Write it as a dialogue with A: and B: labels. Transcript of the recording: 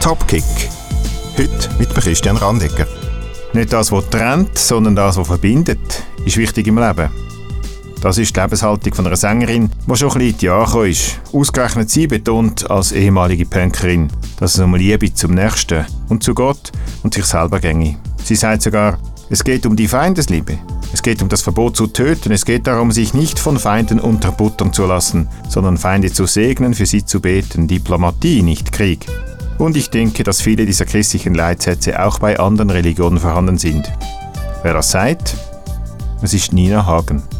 A: Cupkick. Heute mit Christian Randegger. Nicht das, was trennt, sondern das, was verbindet, ist wichtig im Leben. Das ist die Lebenshaltung von einer Sängerin, die schon ein bisschen in die Jahre gekommen ist. Ausgerechnet sie betont als ehemalige Punkerin, dass es um Liebe zum Nächsten und zu Gott und sich selber ginge. Sie sagt sogar, es geht um die Feindesliebe. Es geht um das Verbot zu töten. Es geht darum, sich nicht von Feinden unterbuttern zu lassen, sondern Feinde zu segnen, für sie zu beten. Diplomatie, nicht Krieg. Und ich denke, dass viele dieser christlichen Leitsätze auch bei anderen Religionen vorhanden sind. Wer das sagt, es ist Nina Hagen.